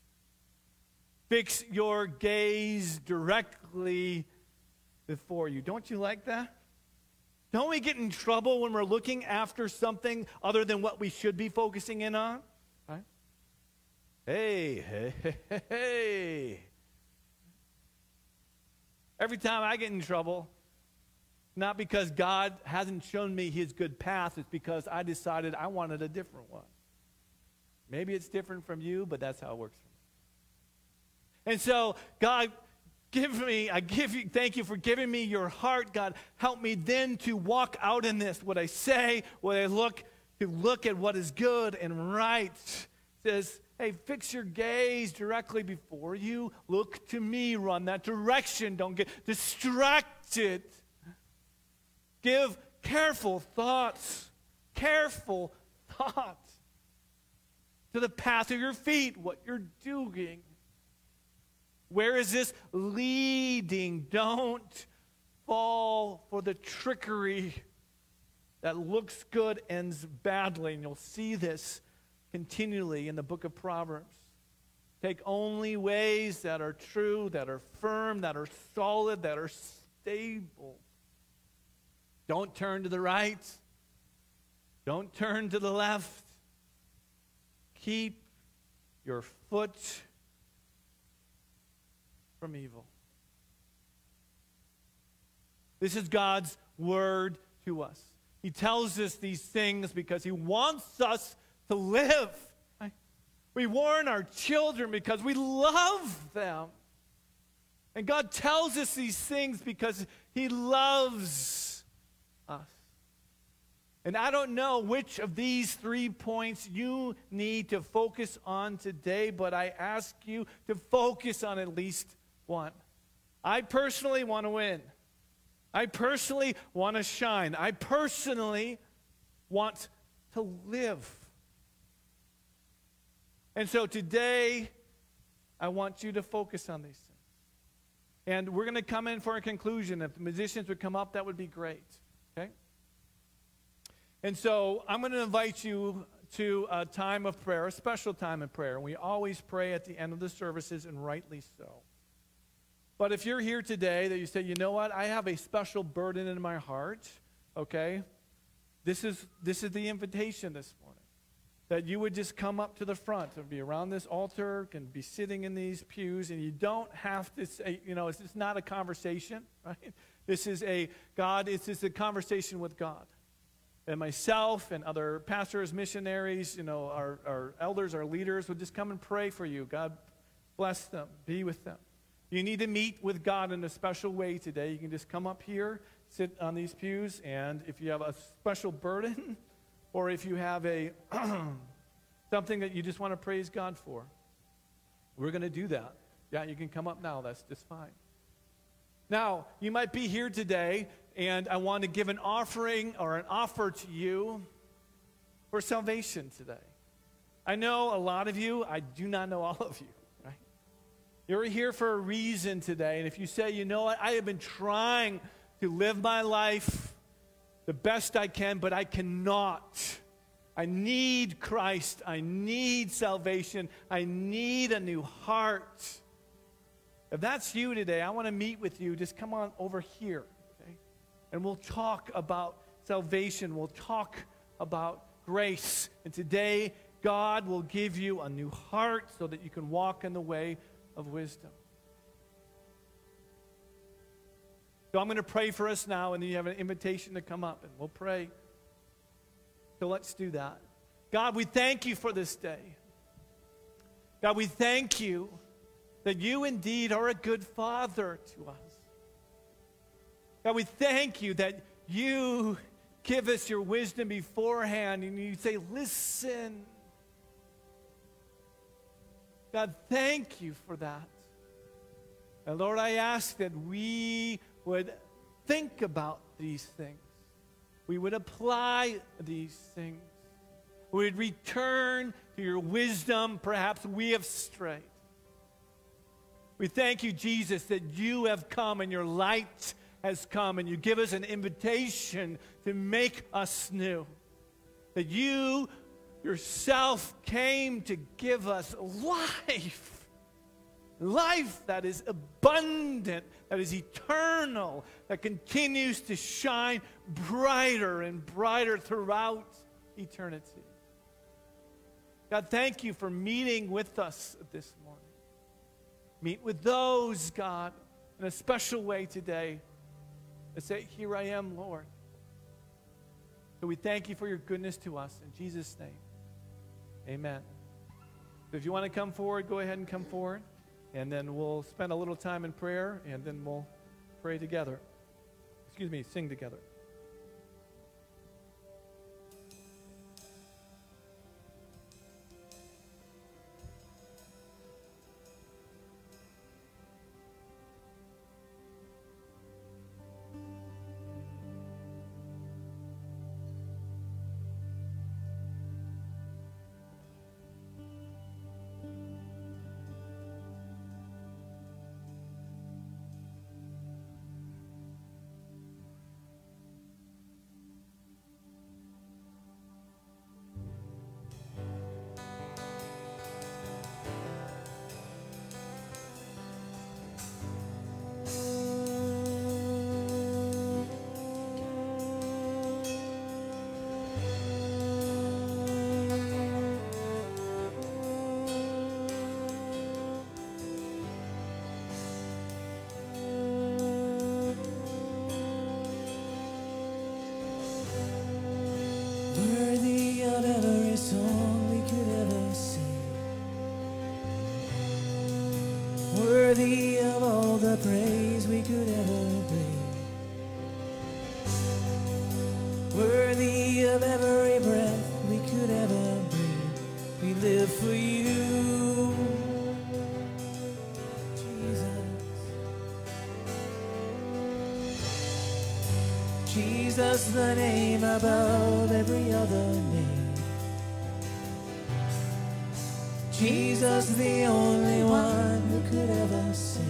Speaker 1: Fix your gaze directly before you. Don't you like that? Don't we get in trouble when we're looking after something other than what we should be focusing in on? Right? Hey. Every time I get in trouble, not because God hasn't shown me his good path, it's because I decided I wanted a different one. Maybe it's different from you, but that's how it works for me. And so, God, thank you for giving me your heart. God, help me then to walk out in this. What I say, what I look at what is good and right. It says, hey, fix your gaze directly before you. Look to me, run that direction. Don't get distracted. Give careful thoughts to the path of your feet, what you're doing. Where is this leading? Don't fall for the trickery that looks good, ends badly. And you'll see this continually in the book of Proverbs. Take only ways that are true, that are firm, that are solid, that are stable. Don't turn to the right. Don't turn to the left. Keep your foot from evil. This is God's word to us. He tells us these things because he wants us to live. We warn our children because we love them. And God tells us these things because he loves us. And I don't know which of these 3 points you need to focus on today, but I ask you to focus on at least one. I personally want to win. I personally want to shine. I personally want to live. And so today, I want you to focus on these things. And we're going to come in for a conclusion. If the musicians would come up, that would be great. Okay? And so I'm going to invite you to a time of prayer, a special time of prayer. And we always pray at the end of the services, and rightly so. But if you're here today that you say, you know what, I have a special burden in my heart, okay? This is the invitation this morning. That you would just come up to the front and be around this altar and be sitting in these pews, and you don't have to say, it's not a conversation, right? This is a conversation with God. And myself and other pastors, missionaries, our elders, our leaders would just come and pray for you. God bless them, be with them. You need to meet with God in a special way today. You can just come up here, sit on these pews, and if you have a special burden, or if you have something that you just want to praise God for, we're going to do that. Yeah, you can come up now. That's just fine. Now, you might be here today, and I want to give an offering or an offer to you for salvation today. I know a lot of you. I do not know all of you. Right? You're here for a reason today, and if you say, you know what, I have been trying to live my life the best I can, but I cannot. I need Christ. I need salvation. I need a new heart. If that's you today, I want to meet with you. Just come on over here, okay? And we'll talk about salvation. We'll talk about grace. And today, God will give you a new heart so that you can walk in the way of wisdom. So I'm going to pray for us now, and then you have an invitation to come up, and we'll pray. So let's do that. God, we thank you for this day. God, we thank you that you indeed are a good Father to us. God, we thank you that you give us your wisdom beforehand, and you say, listen. God, thank you for that. And Lord, I ask that we would think about these things. We would apply these things. We would return to your wisdom. Perhaps we have strayed. We thank you, Jesus, that you have come and your light has come, and you give us an invitation to make us new. That you yourself came to give us life. Life that is abundant, that is eternal, that continues to shine brighter and brighter throughout eternity. God, thank you for meeting with us this morning. Meet with those, God, in a special way today that say, here I am, Lord. So we thank you for your goodness to us. In Jesus' name, amen. So if you want to come forward, go ahead and come forward. And then we'll spend a little time in prayer, and then we'll pray together. Sing together.
Speaker 4: praise we could ever bring. Worthy of every breath we could ever breathe. We live for you, Jesus. Jesus, the name above every other name. Jesus, the only one who could ever save.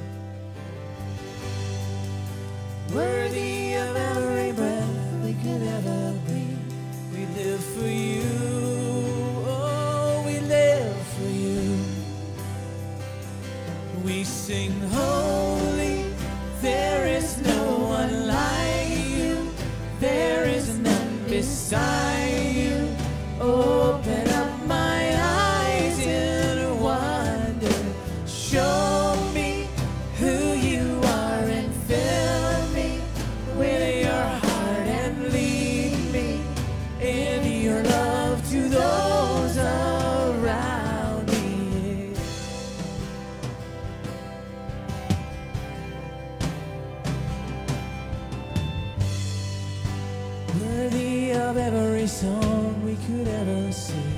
Speaker 4: Worthy of every breath we could ever breathe. We live for you. Oh, we live for you. We sing holy. There is no one like you. There is none beside you. Open up my eyes in wonder. Show me who you are and fill me with your heart and lead me in your love to those around me. Worthy of every song we could ever sing.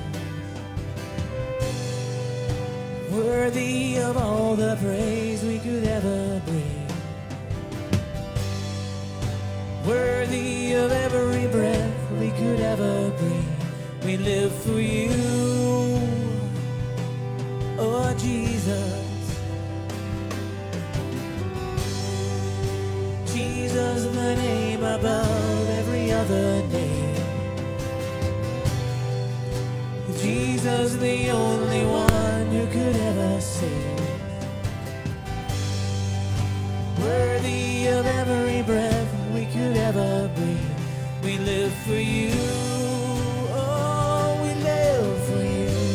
Speaker 4: Worthy of all the praise we could ever bring. Worthy of every breath we could ever breathe. We live for you, oh Jesus. Jesus, the name above every other name. Jesus, the only one who could ever save. Worthy of every breath we could ever breathe. We live for you. Oh, we live for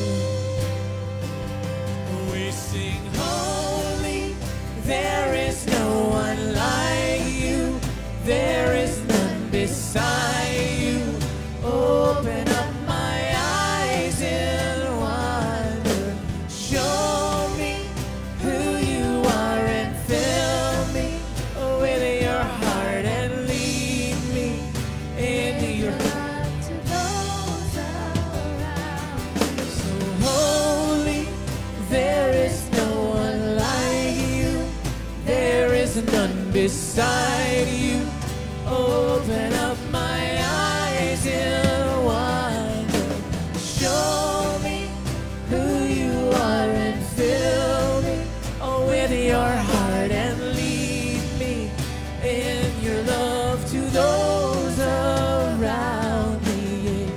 Speaker 4: you. We sing holy. There is no one like you. There is none beside you. Open up my eyes in wonder. Show me who you are and fill me with your heart and lead me into your love to those around. So holy, there is no one like you. There is none beside you. Open up my eyes in wonder. Show me who you are and fill me with your heart and lead me in your love to those around me.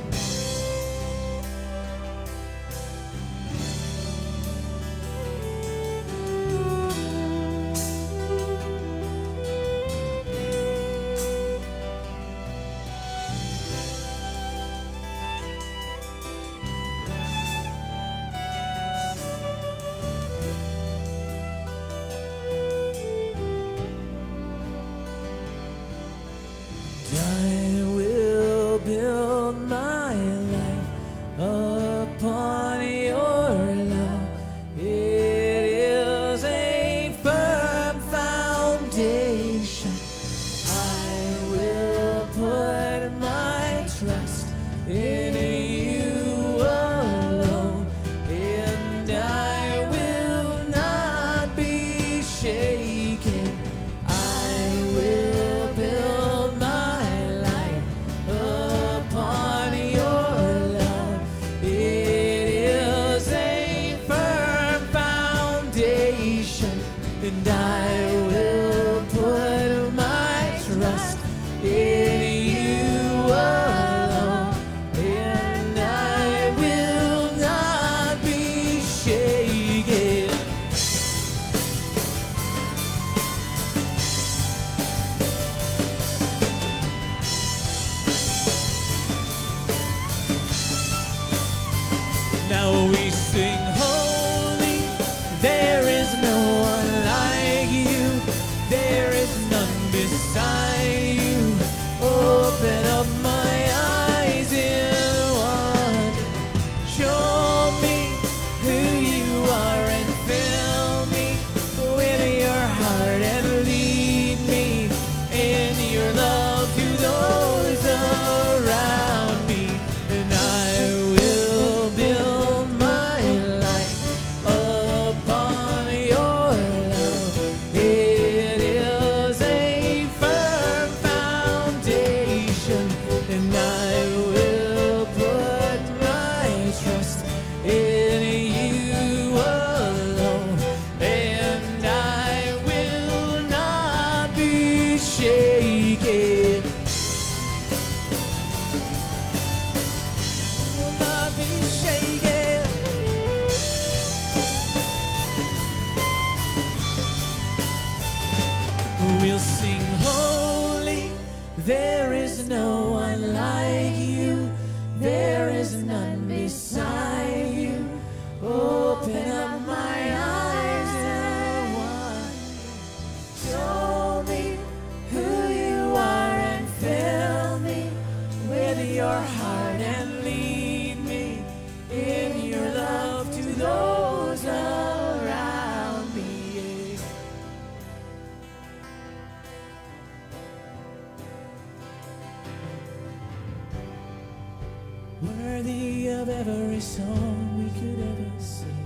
Speaker 4: every song we could ever sing.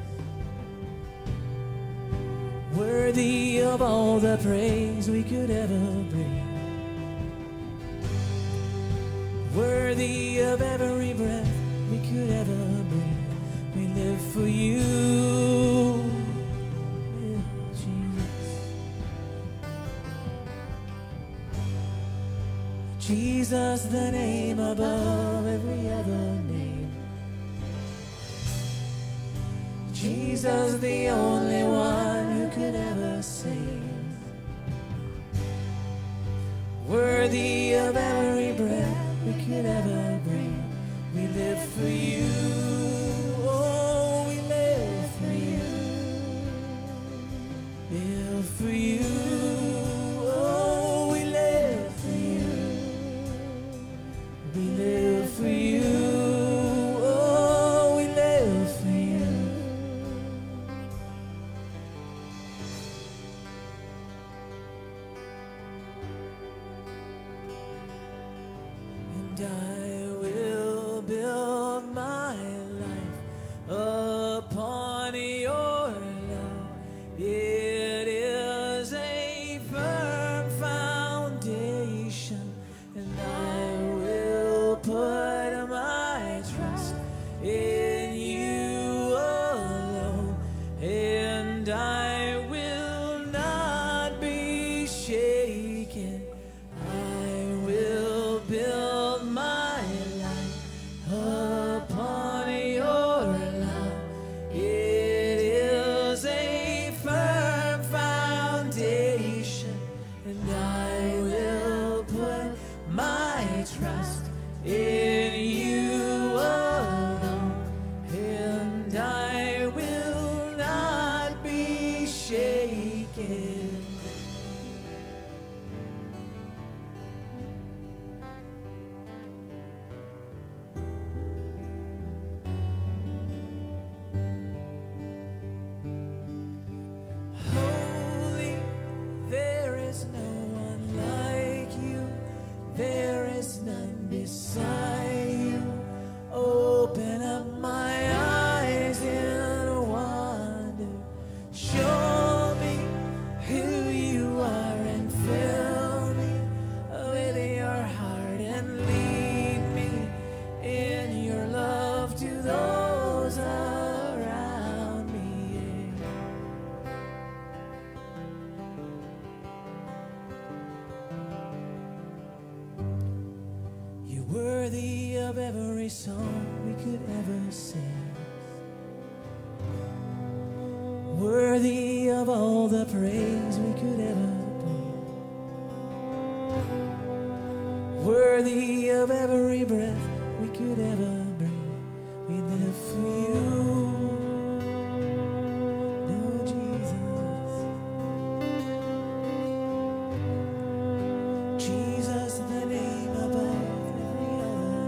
Speaker 4: Worthy of all the praise we could ever bring. Worthy of every breath we could ever bring. We live for you, Jesus. Jesus, the name above every other name. Jesus, the only one who could ever save. Worthy of every breath we could ever bring. We live for you. Oh, we live for you. Live for you. Oh, we live for you. We live for you. Oh, we live for you. And I will build my life upon your love. It is a firm foundation, and I will put my trust in you alone, and I will not be shaken. I will build my life upon your love. It is a firm foundation, and I will put my trust in you alone, and I will not be shaken. Holy, there is no one like you. There is none beside you. Open up my eyes in wonder. Show me who you are and fill me with your heart and lead me in your love to those around me. You're worthy of every song we could ever sing. Worthy of all the praise we could ever bring. Worthy of every breath we could ever bring. We live for you. No, Jesus. Jesus, the name above every other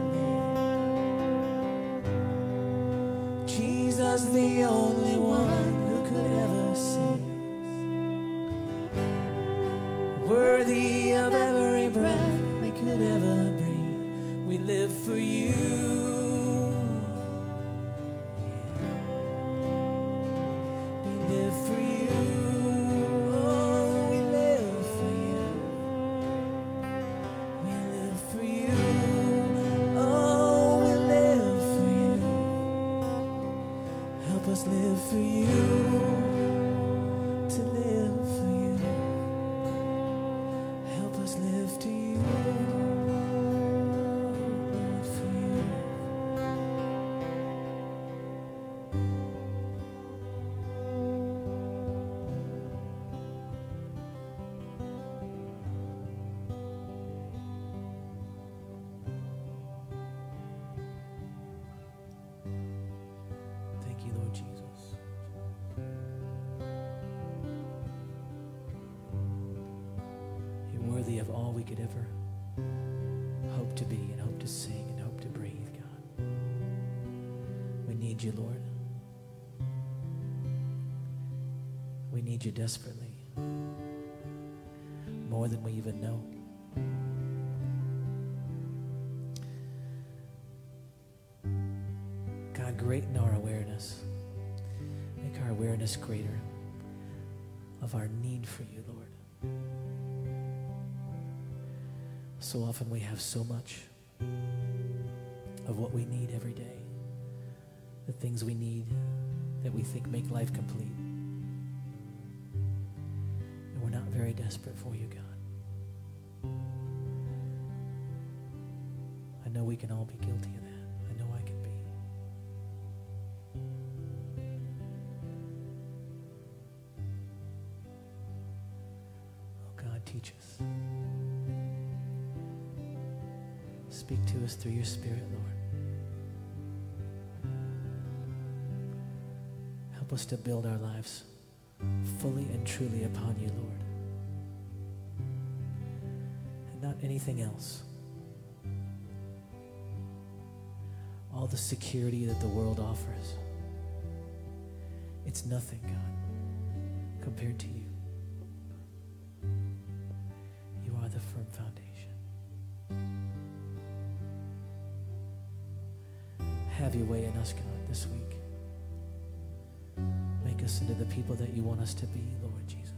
Speaker 4: name. Jesus, the only one who could ever save. Worthy of every breath we could ever bring. We live for you. We live for you. Oh, we live for you. We live for you. Oh, we live for you. Help us live for you. To live for you. Help us live to you. Lord, for you. Thank you, Lord Jesus. You're worthy of all we could ever hope to be and hope to sing and hope to breathe, God. We need you, Lord. We need you desperately, more than we even know. greaten our awareness. Make our awareness greater of our need for you, Lord. So often we have so much of what we need every day, the things we need that we think make life complete. And we're not very desperate for you, God. I know we can all be guilty of that. I know I can be. Oh, God, teach us. Speak to us through your Spirit, Lord. Help us to build our lives fully and truly upon you, Lord. And not anything else. All the security that the world offers, it's nothing, God, compared to you. You are the firm foundation. Have your way in us, God, this week. Make us into the people that you want us to be, Lord Jesus.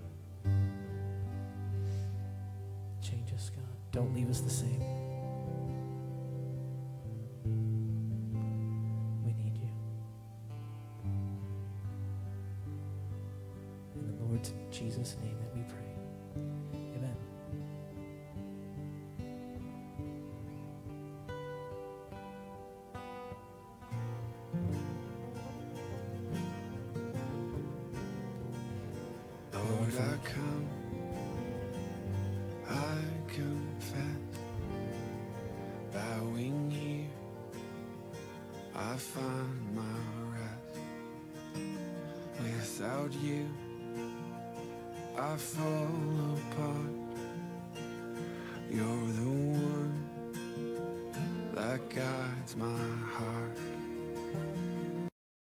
Speaker 4: Change us, God. Don't leave us the same. We need you. In the Lord Jesus' name that we pray. Amen.
Speaker 5: Lord, I come, I confess, bowing here, I find my rest. Without you, I fall apart. You're the one that guides my heart.